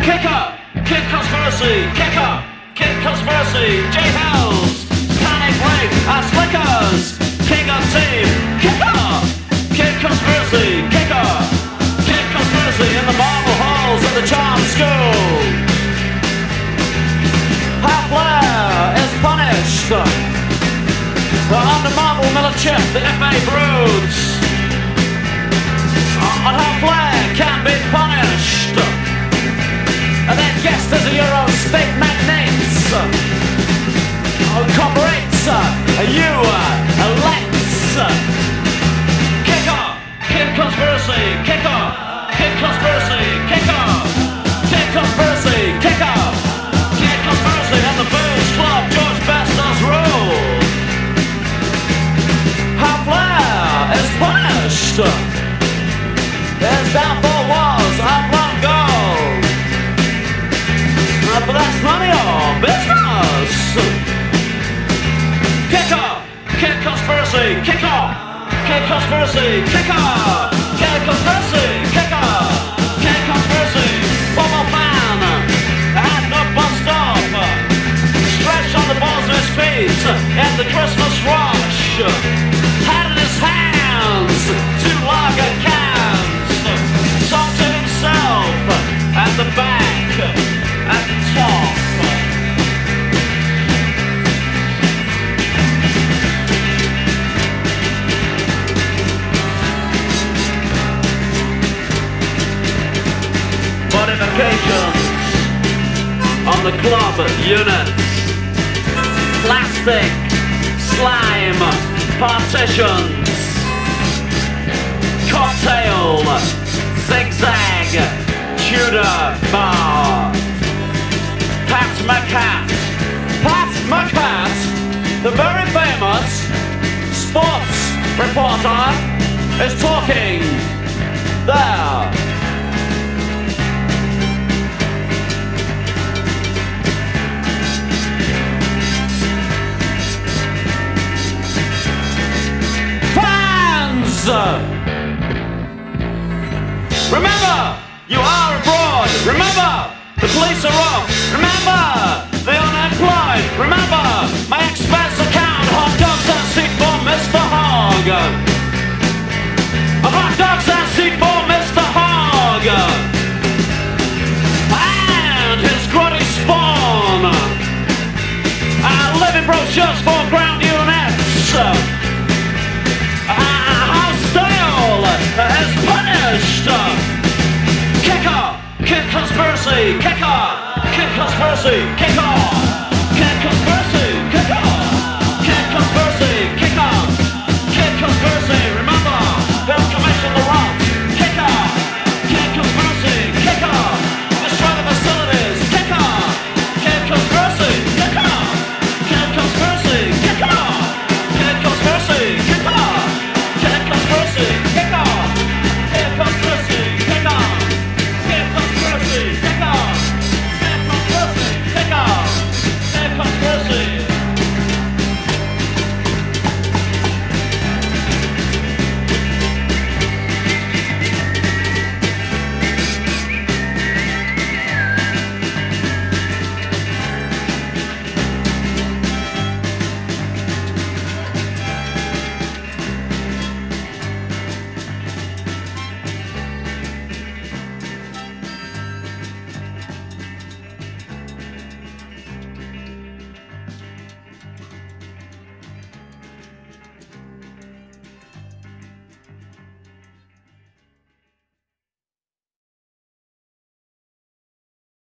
Kicker, Kid Conspiracy, Kicker, Kid Conspiracy, J Hells, Tonic Ring, Slickers, King of Team, Kicker, Kid Conspiracy, Kicker, Kid Conspiracy in the marble halls of the Charm School. How Flair is punished under marble millet chip, the FA broods. On how Flair can be punished. And then guest as a Euro state magnates corporates you elects. Kicker, Kid Conspiracy, Kicker, Kid Conspiracy, Kicker, Kid Conspiracy, Kicker, Kid Conspiracy and the Booze Club, George Best's rule. How Flair is punished. His downfall was long ago. But that's none of your business. Kicker, Kid Conspiracy, Kicker, Kid Conspiracy, Kicker, Kid Conspiracy, Kicker, Kid Conspiracy, former fan at the bus stop, stretched on the balls of his feet in the Christmas rush, had in his hands 2 lager cans, talked to himself at the back. At the top. Modifications on the club units. Plastic, slime, partitions. Cocktail, zigzag, Tudor bar. Pat McCat, the very famous sports reporter, is talking there. Fans! Remember, you are abroad. Remember, the police are wrong. Remember, the unemployed. Remember, my expense account. Hot dogs and seat for Mr. Hogg. Hot dogs and seat for Mr. Hogg. And his grotty spawn. Living brochures for ground units. How style is punished. Kicker, Kid Conspiracy, Kicker, Kid Conspiracy, Kicker.